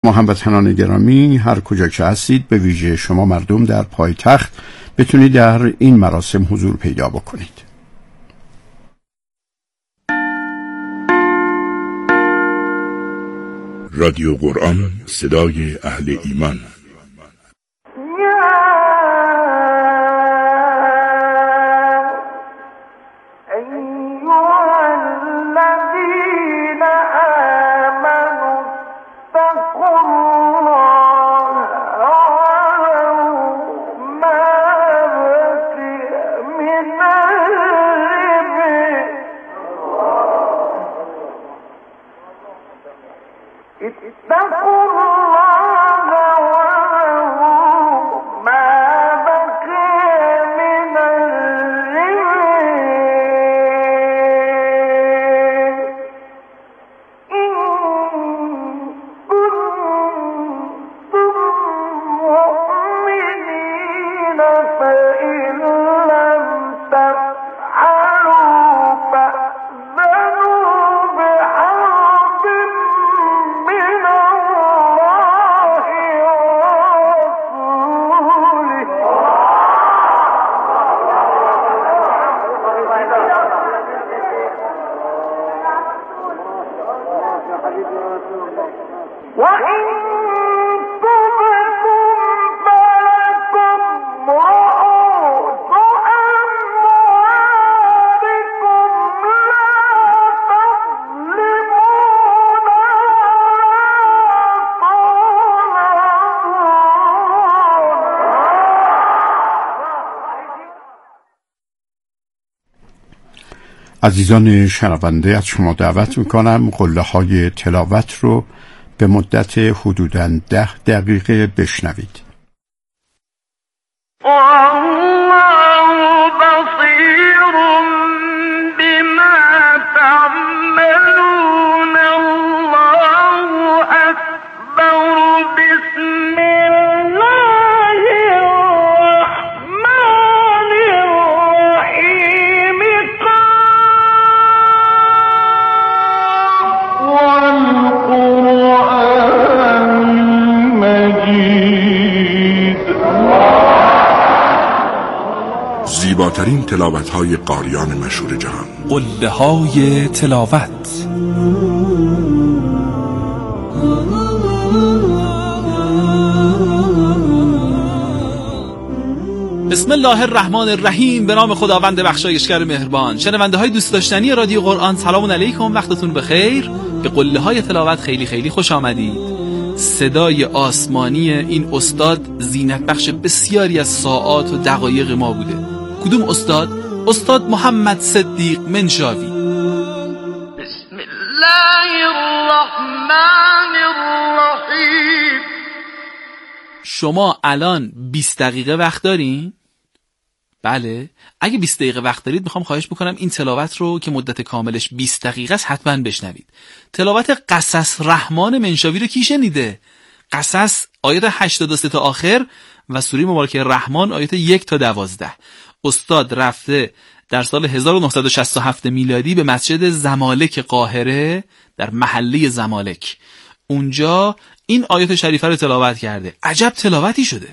هموطنان گرامی، هر کجا که هستید، به ویژه شما مردم در پایتخت، بتونید در این مراسم حضور پیدا بکنید. رادیو قرآن، صدای اهل ایمان. عزیزان شنونده، از شما دعوت میکنم قله های تلاوت رو به مدت حدوداً 10 دقیقه بشنوید. زیباترین تلاوت‌های قاریان مشهور جهان، قله های تلاوت. بسم الله الرحمن الرحیم. به نام خداوند بخشایشگر مهربان. شنونده های دوست داشتنی رادیو قرآن، سلام علیکم، وقتتون بخیر. به قله های تلاوت خیلی خیلی خوش آمدید. صدای آسمانی این استاد زینت بخش بسیاری از ساعات و دقایق ما بوده. کدوم استاد؟ استاد محمد صدیق منشاوی. بسم الله الرحمن الرحیم. شما الان 20 دقیقه وقت دارین؟ بله. اگه 20 دقیقه وقت دارید، میخوام خواهش بکنم این تلاوت رو که مدت کاملش 20 دقیقه است حتما بشنوید. تلاوت قصص رحمان منشاوی رو کی شنیده؟ قصص آیات 83 تا آخر و سوره مبارکه رحمان آیات 1 تا 12. استاد رفته در سال 1967 میلادی به مسجد زمالک قاهره، در محله زمالک، اونجا این آیات شریفه رو تلاوت کرده. عجب تلاوتی شده.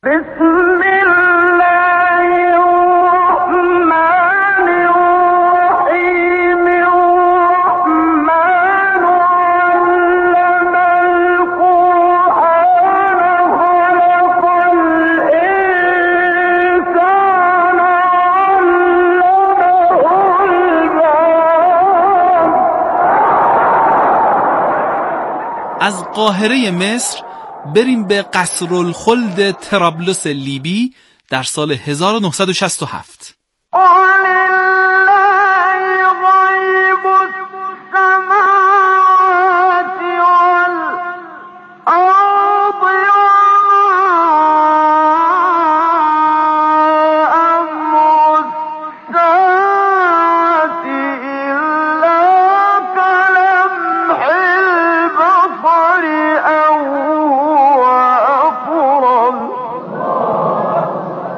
از قاهره مصر بریم به قصرالخلد طرابلس لیبی در سال 1967.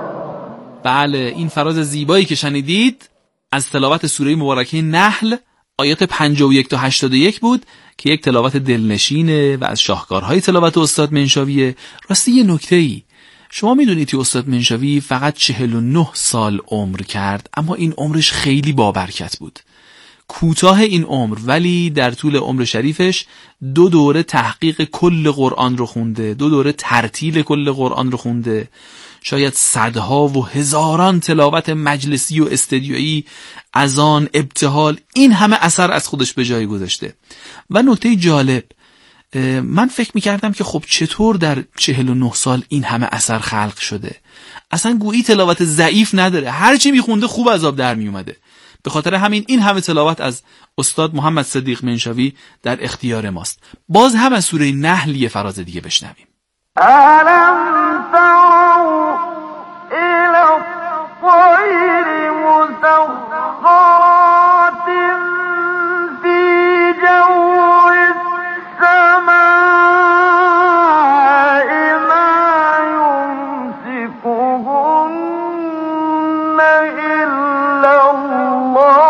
بله، این فراز زیبایی که شنیدید از تلاوت سوره مبارکه نحل آیات 51 تا 81 بود که یک تلاوت دلنشینه و از شاهکارهای تلاوت استاد منشاویه. راستی یه نکته‌ای، شما میدونید که استاد منشاوی فقط 49 سال عمر کرد، اما این عمرش خیلی بابرکت بود. کوتاه این عمر ولی در طول عمر شریفش 2 دوره تحقیق کل قرآن رو خونده، 2 دوره ترتیل کل قرآن رو خونده، شاید صدها و هزاران تلاوت مجلسی و استدیویی، اذان، ابتهال، این همه اثر از خودش به جای گذاشته. و نکته جالب، من فکر میکردم که خب چطور در 49 سال این همه اثر خلق شده؟ اصلا گویی تلاوت ضعیف نداره، هرچی میخونده خوب از آب در میومده. به خاطر همین این همه تلاوت از استاد محمد صدیق منشاوی در اختیار ماست. باز هم از سوره نحل یه فراز دیگه بشنویم. ألم تروا إلى الطير مسخرات في جو السماء ما يمسكهن إلا الله.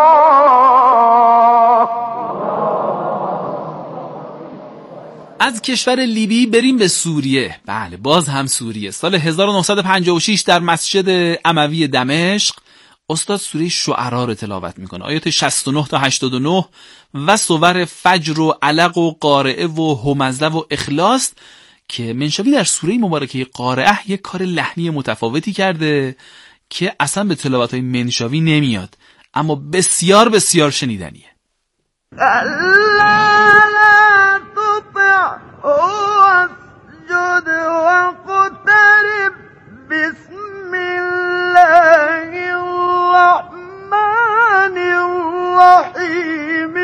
از کشور لیبی بریم به سوریه. بله، باز هم سوریه. سال 1956 در مسجد اموی دمشق استاد سوره شعرا رو تلاوت میکنه، آیات 69 تا 89 و سور فجر و علق و قارعه و همزه و اخلاص، که منشاوی در سوره مبارکه قارعه یک کار لحنی متفاوتی کرده که اصلا به تلاوت‌های منشاوی نمیاد، اما بسیار بسیار شنیدنیه. واسجد واقترب بسم الله الرحمن الرحيم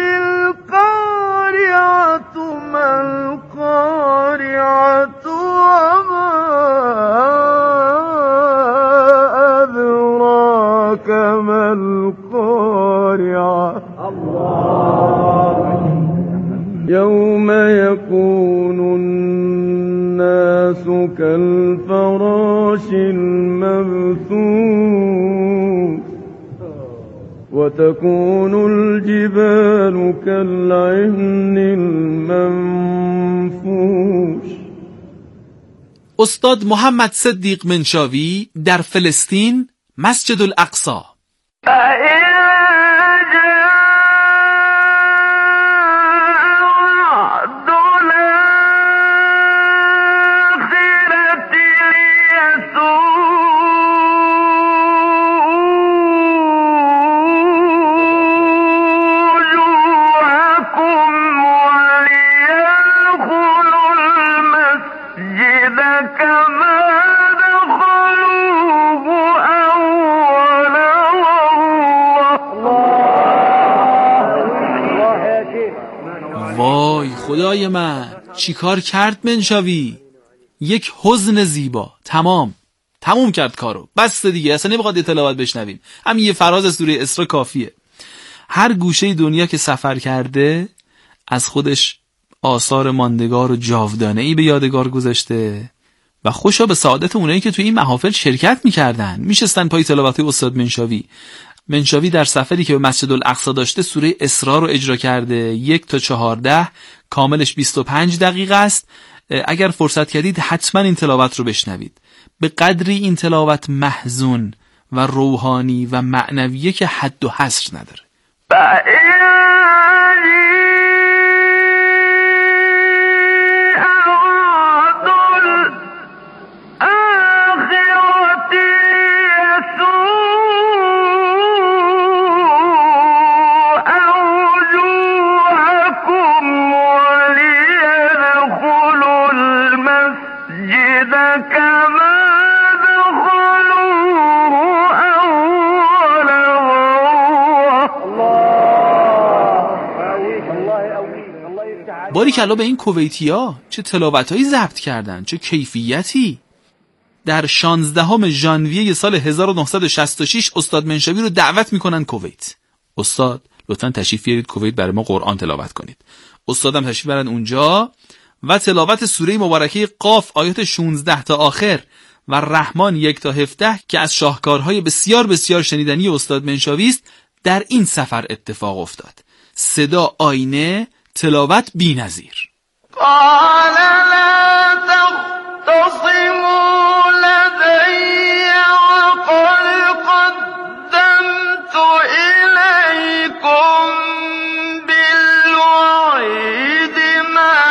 القارعة ما القارعة وما أدراك ما القارعة يوم يكون الناس كالفراش المبثوث وتكون الجبال كالعهن المنفوش. استاد محمد صدیق منشاوی در فلسطین، مسجد الاقصی. وای خدای من، چی کار کرد منشاوی؟ یک حزن زیبا. تموم کرد کارو، بس دیگه، اصلا نمیخواد یه تلاوت بشنویم، همین یه فراز سوره اسراء کافیه. هر گوشه دنیا که سفر کرده از خودش آثار ماندگار و جاودانه‌ای به یادگار گذاشته و خوشا به سعادت اونایی که توی این محافل شرکت میکردن، میشستن پای تلاوت استاد منشاوی. منشاوی در سفری که به مسجد الاقصی داشته سوره اسراء رو اجرا کرده، 1 تا 14، کاملش 25 دقیقه است. اگر فرصت کردید حتما این تلاوت رو بشنوید. به قدری این تلاوت محزون و روحانی و معنویه که حد و حصر نداره. باریکلا به این کویتیا، چه تلاوتایی ضبط کردن، چه کیفیتی. در 16 ژانویه سال 1966 استاد منشاوی رو دعوت میکنن کویت. استاد لطفاً تشریف بیارید کویت برای ما قرآن تلاوت کنید. استادم تشریف برن اونجا و تلاوت سوره مبارکه قاف آیات 16 تا آخر و رحمان 1 تا 17 که از شاهکارهای بسیار بسیار شنیدنی استاد منشاوی است، در این سفر اتفاق افتاد. صدا آینه، تلاوت بی‌نظیر. قال لا تختصموا لدي وقد قدمت إليكم بالوعيد ما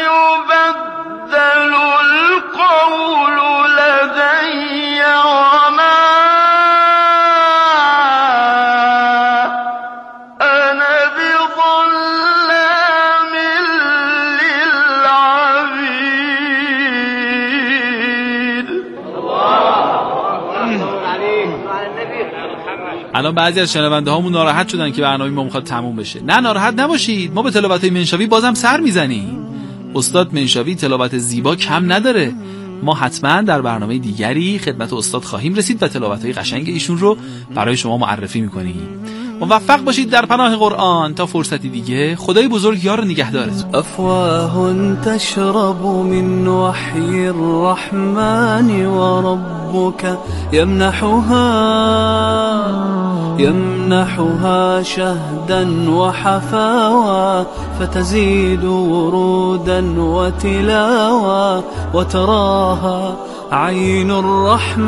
يبدل القول لدي وما أنا بظلام للعبيد. الان بعضی از شنونده هامون ناراحت شدن که برنامه ما میخواد تموم بشه. نه ناراحت نباشید، ما به تلاوت منشاوی بازم سر میزنیم. استاد منشاوی تلاوت زیبا کم نداره. ما حتما در برنامه دیگری خدمت استاد خواهیم رسید و تلاوت‌های قشنگ ایشون رو برای شما معرفی میکنیم. موفق باشید در پناه قرآن. تا فرصتی دیگه، خدای بزرگ یار نگهدارتون. أفواه تشرب من وحي الرحمن وربك يمنحها شهدا وحفاوى فتزيد ورودا وتلاوى وتراها عين الرحمن.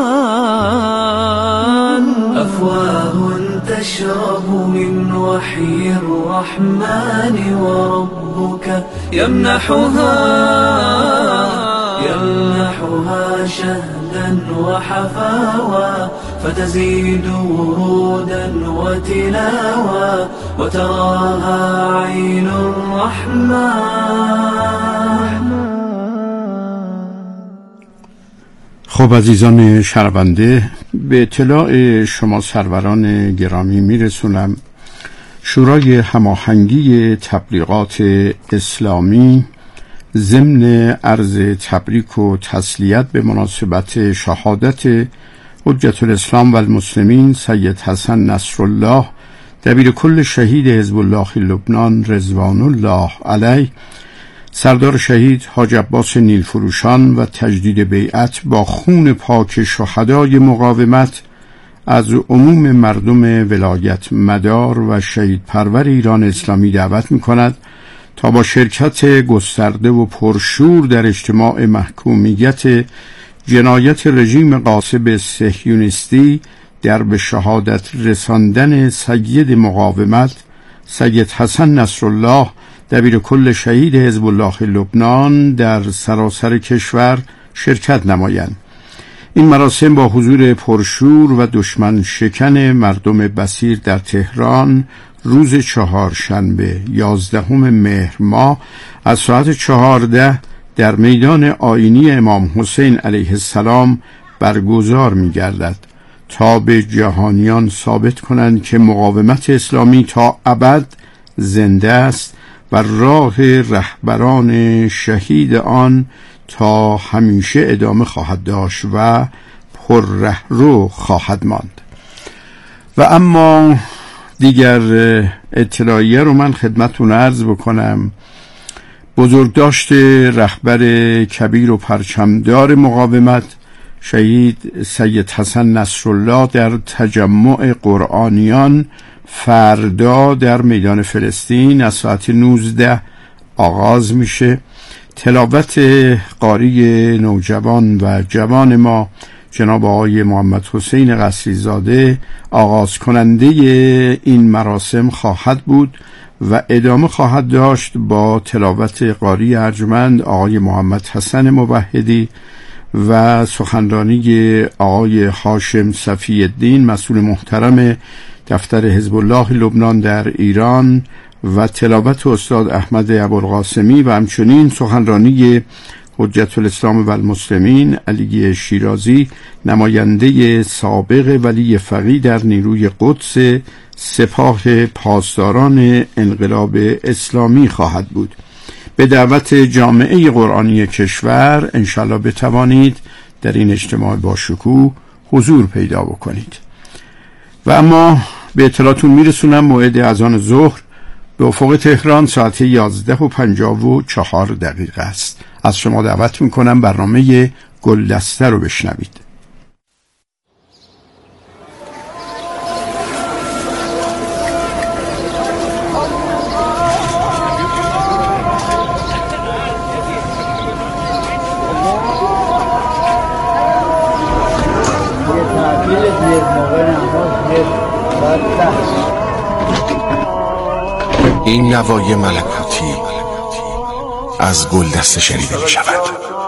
أفواه تشرب من وحي الرحمن وربك يمنحها شهدا وحفاوى فتزيد ورودا وتلاوى وتراها عين الرحمن. خب عزیزان شنونده، به اطلاع شما سروران گرامی میرسونم شورای هماهنگی تبلیغات اسلامی ضمن عرض تبریک و تسلیت به مناسبت شهادت حجت الاسلام و المسلمین سید حسن نصرالله دبیر کل شهید حزب الله لبنان رضوان الله علیه، سردار شهید حاج عباس نیلفروشان و تجدید بیعت با خون پاک شهدای مقاومت از عموم مردم ولایت مدار و شهید پرور ایران اسلامی دعوت می‌کند تا با شرکت گسترده و پرشور در اجتماع محکومیت جنایت رژیم غاصب صهیونیستی در به شهادت رساندن سید مقاومت سید حسن نصرالله دبیر کل شهید حزب الله لبنان در سراسر کشور شرکت نمایند. این مراسم با حضور پرشور و دشمن شکن مردم بصیر در تهران روز چهارشنبه 11 مهر ماه از ساعت 14 در میدان آیینی امام حسین علیه السلام برگزار می گردد تا به جهانیان ثابت کنند که مقاومت اسلامی تا ابد زنده است و راه رهبران شهید آن تا همیشه ادامه خواهد داشت و پر رهرو خواهد ماند. و اما دیگر اطلاعیه رو من خدمتتون عرض بکنم. بزرگداشت رهبر کبیر و پرچمدار مقاومت شهید سید حسن نصرالله در تجمع قرآنیان فردا در میدان فلسطین از ساعت 19 آغاز میشه. تلاوت قاری نوجوان و جوان ما جناب آقای محمد حسین قصری زاده آغاز کننده این مراسم خواهد بود و ادامه خواهد داشت با تلاوت قاری ارجمند آقای محمد حسن موحدی و سخنرانی آقای هاشم صفی الدین مسئول محترم دفتر حزب الله لبنان در ایران و تلاوت استاد احمد ابوالقاسمی و همچنین سخنرانی حجت الاسلام و المسلمین علی شیرازی نماینده سابق ولی فقیه در نیروی قدس سپاه پاسداران انقلاب اسلامی خواهد بود. به دعوت جامعه قرآنی کشور انشالله بتوانید در این اجتماع با شکوه حضور پیدا بکنید. و اما به اطلاعتون میرسونم موعد اذان ظهر به افق تهران ساعت 11:54 است. از شما دعوت میکنم برنامه گلدسته رو بشنوید. الله این نوای ملکوتی از گلدسته شنیده می شود.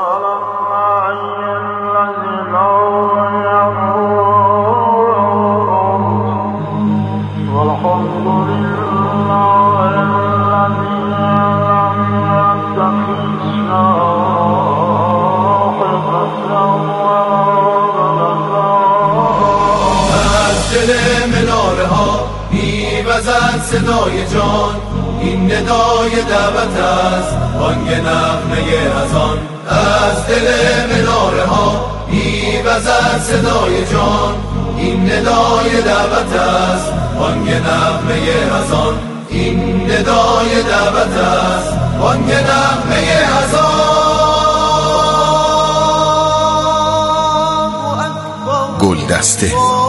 صدای جان این ندای دعوت است، بانگ نغمه اذان از دل مناره ها میوزد صدای جان، این ندای دعوت است، بانگ نغمه اذان، این ندای دعوت است، بانگ نغمه اذان. گلدسته.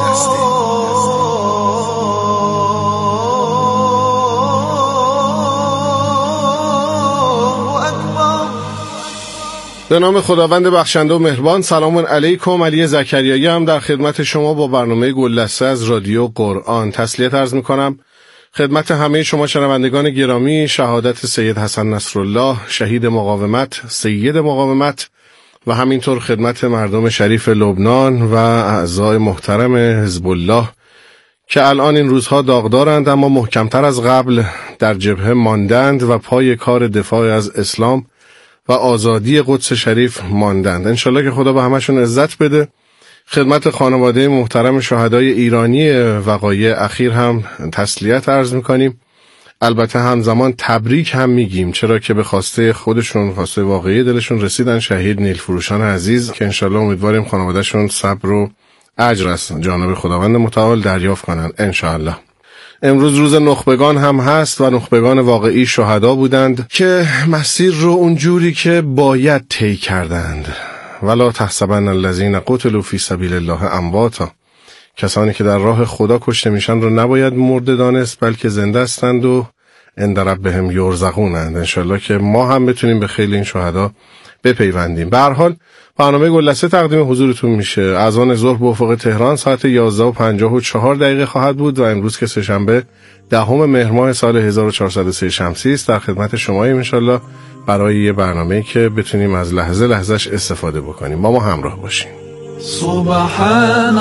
به نام خداوند بخشنده و مهربان. سلام علیکم. علی زکریایی هم در خدمت شما با برنامه گلدسته از رادیو قرآن. تسلیت عرض میکنم خدمت همه شما شنوندگان گرامی. شهادت سید حسن نصرالله شهید مقاومت، سید مقاومت، و همینطور خدمت مردم شریف لبنان و اعضای محترم حزب الله که الان این روزها داغدارند اما محکمتر از قبل در جبهه ماندند و پای کار دفاع از اسلام و آزادی قدس شریف ماندند. انشالله که خدا به همشون عزت بده. خدمت خانواده محترم شهدای ایرانی وقایع اخیر هم تسلیت عرض میکنیم. البته همزمان تبریک هم میگیم، چرا که به خواسته خودشون، خواسته واقعی دلشون رسیدن، شهید نیلفروشان عزیز، که انشالله امیدواریم خانوادهشون صبر و اجر از جانب خداوند متعال دریافت کنن انشالله. امروز روز نخبگان هم هست و نخبگان واقعی شهدا بودند که مسیر رو اونجوری که باید طی کردند. ولا تحسبن الذین قتلوا فی سبیل الله امواتا. کسانی که در راه خدا کشته میشن رو نباید مرده دانست، بلکه زنده هستند و عند ربهم یرزقونند. انشالله که ما هم بتونیم به خیلی این شهدا بپیوندیم. به هر حال برنامه گلدسته تقدیم حضورتون میشه. اذان ظهر به افق تهران ساعت 11:54 خواهد بود و امروز که سه‌شنبه 10 مهر ماه سال 1403 شمسی است در خدمت شماییم انشالله برای یه برنامه‌ای که بتونیم از لحظه لحظهش استفاده بکنیم. با ما همراه باشین. سبحان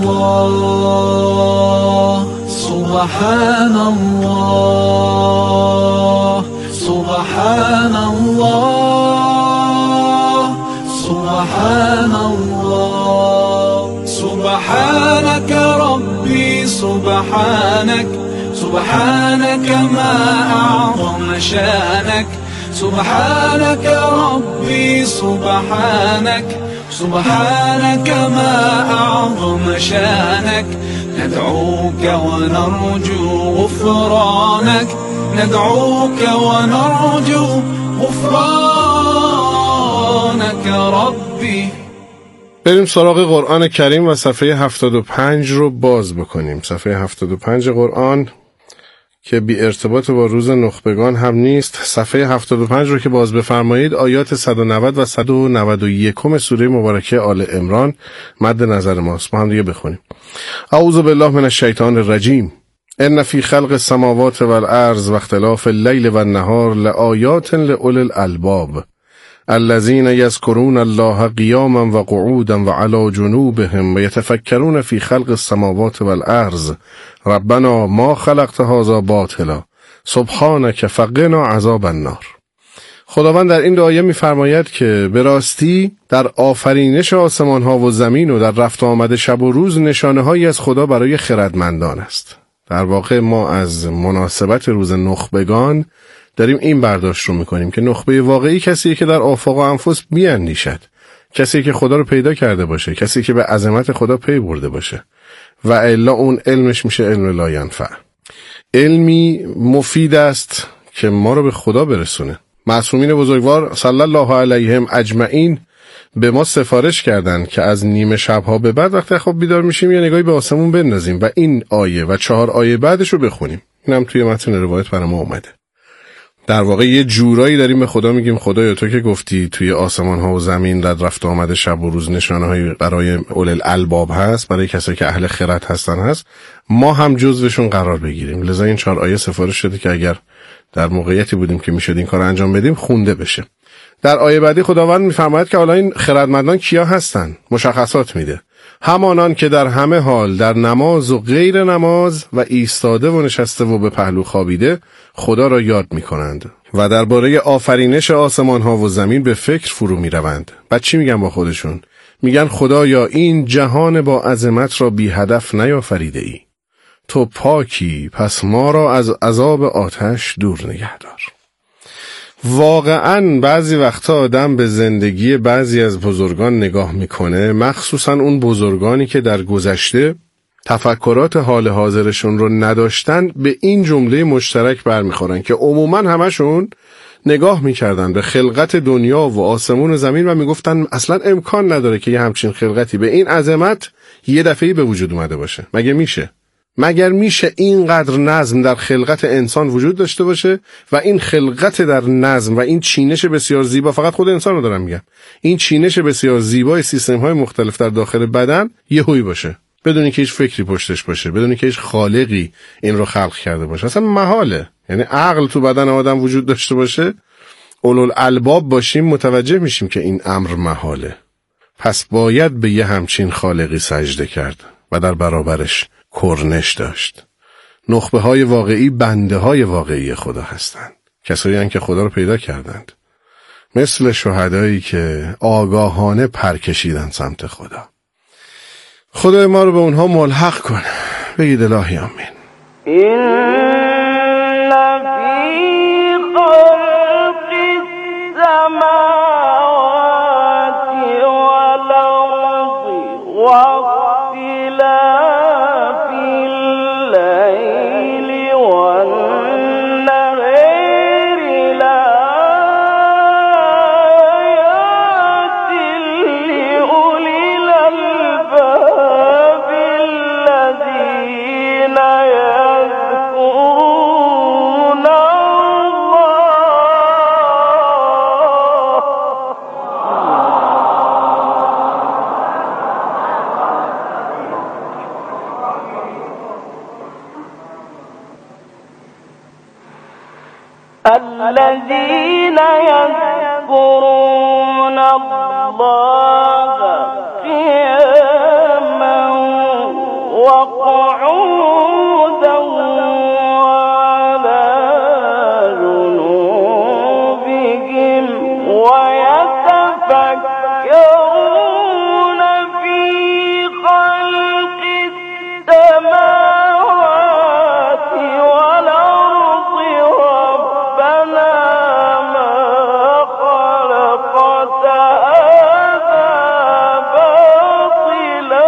الله سبحان الله سبحان الله سبحان الله سبحانك ربي سبحانك سبحانك ما أعظم شانك سبحانك ربي سبحانك سبحانك ما أعظم شانك ندعوك ونرجو غفرانك ندعوك ونرجو غفرانك ربي. بریم سراغ قرآن کریم و صفحه 75 رو باز بکنیم. صفحه 75 قرآن که بی ارتباط با روز نخبگان هم نیست. صفحه 75 رو که باز بفرمایید آیات 190 و 191 سوره مبارکه آل عمران مد نظر ماست. با هم دیگه بخونیم. اعوذ بالله من الشیطان الرجیم. ان فی خلق السماوات والارض واختلاف الليل والنهار لآیات لأولی الالباب الذين يذكرون الله قياما وقعودا وعلى جنوبهم ويتفكرون في خلق السماوات والارض ربنا ما خلقت هذا باطلا سبحانك فقنا عذاب النار. خداوند در این آیه می‌فرماید که به راستی در آفرینش آسمان ها و زمین و در رفت و آمد شب و روز نشانه‌هایی از خدا برای خردمندان است. در واقع ما از مناسبت روز نخبگان داریم این برداشت رو میکنیم که نخبه واقعی کسیه که در آفاق و انفس بیاندیشد، کسی که خدا رو پیدا کرده باشه، کسی که به عظمت خدا پی برده باشه و الا اون علمش میشه علم لا ینفع، علمی مفید است که ما رو به خدا برسونه. معصومین بزرگوار صلی الله علیهم اجمعین به ما سفارش کردند که از نیمه شبها به بعد وقتی خواب بیدار میشیم یه نگاهی به آسمون بندازیم و این آیه و 4 آیه بعدش رو بخونیم. اینم توی متن روایت برای ما اومده. در واقع یه جورایی داریم به خدا میگیم خدایا تو که گفتی توی آسمان ها و زمین در رفت و آمد شب و روز نشانه های برای اولل الالباب هست، برای کسایی که اهل خرد هستن هست، ما هم جزوشون قرار بگیریم. لذا این 4 آیه سفارش شده که اگر در موقعیتی بودیم که میشد این کار انجام بدیم خونده بشه. در آیه بعدی خداوند میفرماید که حالا این خردمندان کیا هستن؟ مشخصات میده. همانان که در همه حال در نماز و غیر نماز و ایستاده و نشسته و به پهلو خوابیده خدا را یاد میکنند و درباره آفرینش آسمان ها و زمین به فکر فرو میروند. بعد چی میگن با خودشون؟ میگن خدایا این جهان با عظمت را بی هدف نیافریده ای. تو پاکی، پس ما را از عذاب آتش دور نگه دار. واقعاً بعضی وقتا آدم به زندگی بعضی از بزرگان نگاه میکنه، مخصوصاً اون بزرگانی که در گذشته تفکرات حال حاضرشون رو نداشتن، به این جمله مشترک برمیخورن که عموماً همشون نگاه میکردن به خلقت دنیا و آسمون و زمین و میگفتن اصلاً امکان نداره که یه همچین خلقتی به این عظمت یه دفعه‌ای به وجود اومده باشه. مگر میشه اینقدر نظم در خلقت انسان وجود داشته باشه و این خلقت در نظم و این چینش بسیار زیبا، فقط خود انسان رو دارم میگم، این چینش بسیار زیبای سیستم های مختلف در داخل بدن یهویی باشه بدون که هیچ فکری پشتش باشه، بدون که هیچ خالقی این رو خلق کرده باشه؟ اصلا محاله. یعنی عقل تو بدن آدم وجود داشته باشه، اولوالالباب باشیم، متوجه میشیم که این امر محاله. پس باید به یه همچین خالقی سجده کرد و در برابرش کرنش داشت. نخبه های واقعی بنده های واقعی خدا هستند، کسایی هستند که خدا رو پیدا کردند، مثل شهدایی که آگاهانه پر کشیدن سمت خدا. خدای ما رو به اونها ملحق کن. بگید الهی آمین. الذين يذكرون الله قياما وقعودا وعلى جنوبهم ويتفكرون في خلق السماوات والأرض ربنا ما خلقت هذا باطلا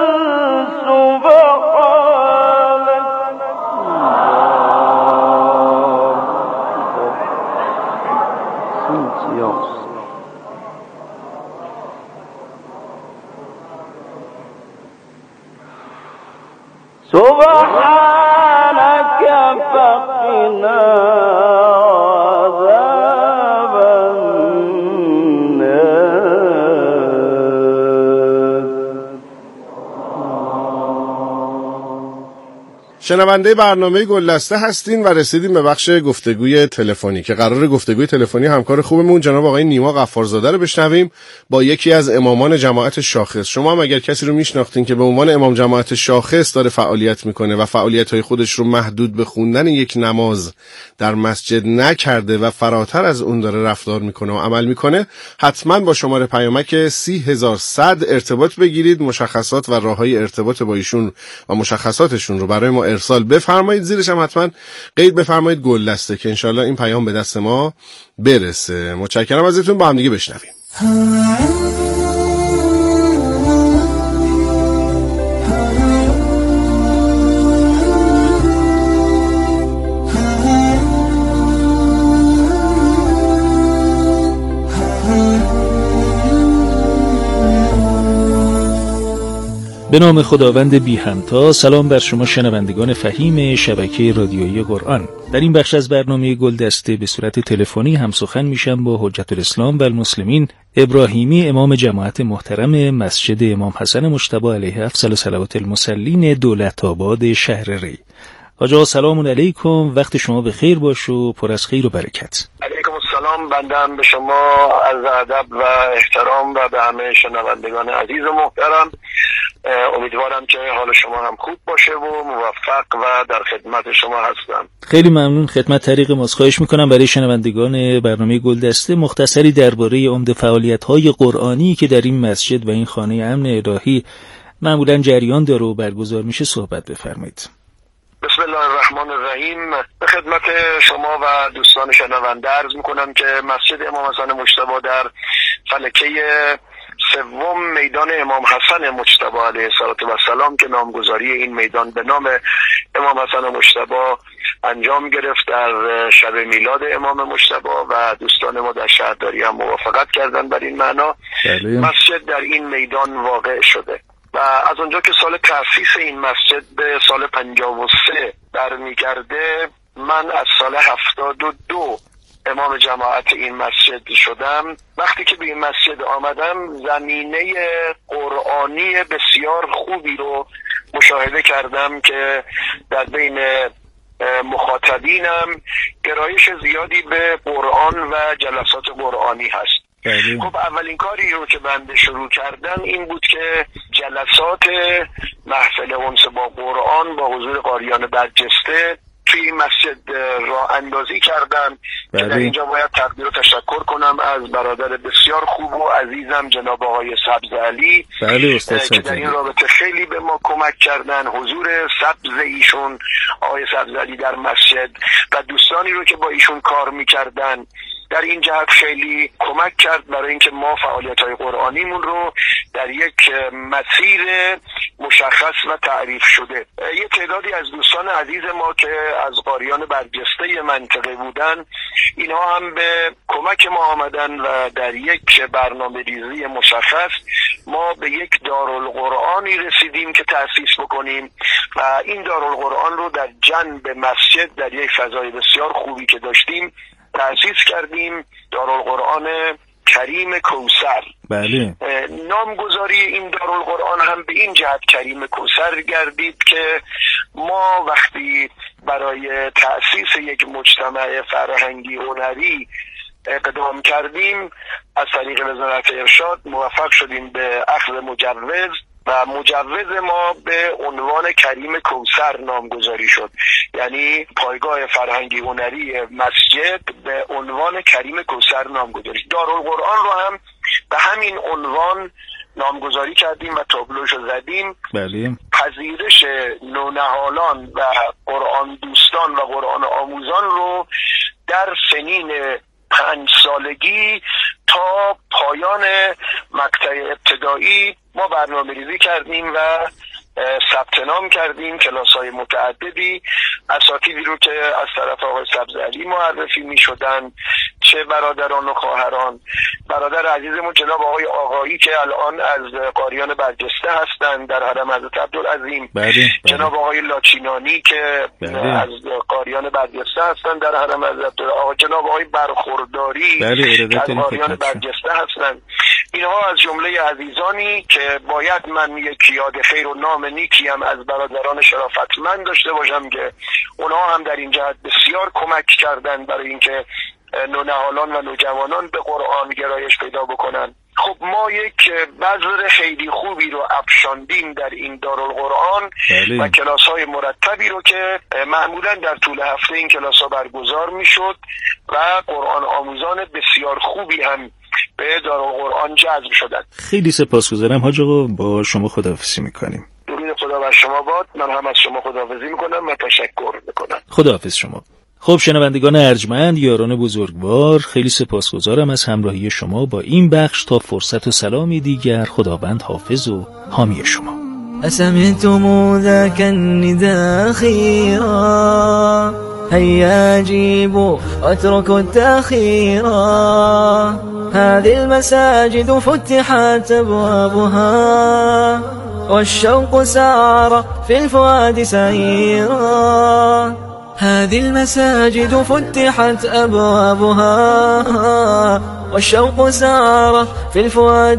سبحانك فقنا عذاب النار. شنونده برنامه گلدسته هستین و رسیدیم به بخش گفتگوی تلفنی که قرار گفتگوی تلفنی همکار خوبمون جناب آقای نیما غفارزاده رو بشنویم با یکی از امامان جماعت شاخص. شما هم اگر کسی رو میشناختین که به عنوان امام جماعت شاخص داره فعالیت میکنه و فعالیت‌های خودش رو محدود به خوندن یک نماز در مسجد نکرده و فراتر از اون داره رفتار میکنه و عمل میکنه، حتما با شماره پیامک 30100 ارتباط بگیرید. مشخصات و راههای ارتباط با ایشون و مشخصاتشون رو برای ما ارسال بفرمایید. زیرش هم حتما قید بفرمایید گلدسته که انشالله این پیام به دست ما برسه. متشکرم ازتون. با هم دیگه بشنویم. به نام خداوند بی همتا. سلام بر شما شنوندگان فهیم شبکه رادیویی قرآن. در این بخش از برنامه گلدسته به صورت تلفنی همسخن میشم با حجت الاسلام و المسلمین ابراهیمی، امام جماعت محترم مسجد امام حسن مجتبی علیه افضل صلوات المصلین دولت‌آباد شهر ری. آقا سلام علیکم، وقت شما بخیر باش و پر از خیر و برکت. علیکم السلام. بندم به شما عرض ادب و احترام و به همه شنوندگان عزیز و محترم. امیدوارم که حال شما هم خوب باشه و موفق و در خدمت شما هستم. خیلی ممنون. خدمت طریق ماست. خواهش میکنم برای شنوندگان برنامه گلدسته مختصری درباره عمده فعالیت‌های قرآنی که در این مسجد و این خانه امن الهی معمولاً جریان داره و برگزار میشه صحبت بفرمایید. بسم الله الرحمن الرحیم. به خدمت شما و دوستان شنونده عرض میکنم که مسجد امام حسن مجتبی در فلکه سوم میدان امام حسن مجتبی علیه السلام که نامگذاری این میدان به نام امام حسن مجتبی انجام گرفت در شب میلاد امام مجتبی و دوستان ما در شهرداری هم موافقت کردن بر این معنا. مسجد در این میدان واقع شده و از اونجا که سال تأسیس این مسجد به سال 53 در میگرده، من از سال 72 امام جماعت این مسجد شدم. وقتی که به این مسجد آمدم زمینه قرآنی بسیار خوبی رو مشاهده کردم که در بین مخاطبینم گرایش زیادی به قرآن و جلسات قرآنی هست. خب اولین کاری رو که بنده شروع کردم این بود که جلسات محفل انس با قرآن با حضور قاریان برجسته توی این مسجد راه اندازی کردم که در اینجا باید تقدیر و تشکر کنم از برادر بسیار خوب و عزیزم جناب آقای سبز علی که در این رابطه خیلی به ما کمک کردن. حضور سبز ایشون، آقای سبز علی در مسجد و دوستانی رو که با ایشون کار میکردن در این جهت خیلی کمک کرد برای اینکه ما فعالیت‌های قرآنیمون رو در یک مسیر مشخص و تعریف شده. یه تعدادی از دوستان عزیز ما که از قاریان برجسته منطقه بودن، اینها هم به کمک ما آمدن و در یک برنامه ریزی مشخص ما به یک دارالقرآنی رسیدیم که تأسیس بکنیم و این دارالقرآن رو در جنب مسجد در یک فضای بسیار خوبی که داشتیم تأسیس کردیم، دارالقرآن کریم کوثر. بله. نامگذاری این دارالقرآن هم به این جهت کریم کوثر گردید که ما وقتی برای تأسیس یک مجتمع فرهنگی هنری اقدام کردیم از طریق وزارت ارشاد موفق شدیم به اخذ مجوز و مجوز ما به عنوان کریم کوثر نامگذاری شد، یعنی پایگاه فرهنگی هنری مسجد به عنوان کریم کوثر نامگذاری. دارالقرآن رو هم به همین عنوان نامگذاری کردیم و تابلوش رو زدیم. بله. پذیرش نونهالان و قرآن دوستان و قرآن آموزان رو در سنین 5 سالگی تا پایان مقطع ابتدایی ما برنامه ریزی کردیم و ثبت نام کردیم. کلاس‌های متعددی، اساتیدی رو که از طرف آقای سبز علی معرفی می شدن، چه برادران و خواهران، برادر عزیزمون جناب آقای آقایی که الان از قاریان برجسته هستند در حرم حضرت عبدالعظیم، جناب آقای لاچینانی که از قاریان برجسته هستند در حرم حضرت، جناب آقای برخورداری که از قاریان برجسته هستند. اینها از جمله عزیزانی که باید من یک یاد خیر و نام نیکی هم از برادران شرافتمند داشته باشم که اونها هم در این جهت بسیار کمک کردن برای اینکه نونهالان و نوجوانان به قرآن گرایش پیدا بکنن. خب ما یک بذر خیلی خوبی رو افشاندیم در این دارالقرآن و کلاس‌های مرتبی رو که معمولا در طول هفته این کلاس‌ها برگزار میشد و قرآن آموزان بسیار خوبی هم به دارالقرآن جذب شدن. خیلی سپاسگزارم حاج آقا، با شما خداحافظی میکنیم. درود خدا بر شما باد. من هم از شما خداحافظی میکنم و تشکر میکنم. خداحافظ شما. خب شنوندگان ارجمند، یاران بزرگوار، خیلی سپاسگزارم از همراهی شما با این بخش. تا فرصت و سلامی دیگر، خداوند حافظ و حامی شما. أسمعتم ذاك النداء أخيرا هيا جيبوا واتركوا التأخيرا هذه المساجد فتحت أبوابها والشوق سار في الفؤاد سيرا. هذه المساجد فتحت أبوابها والشوق سار في الفؤاد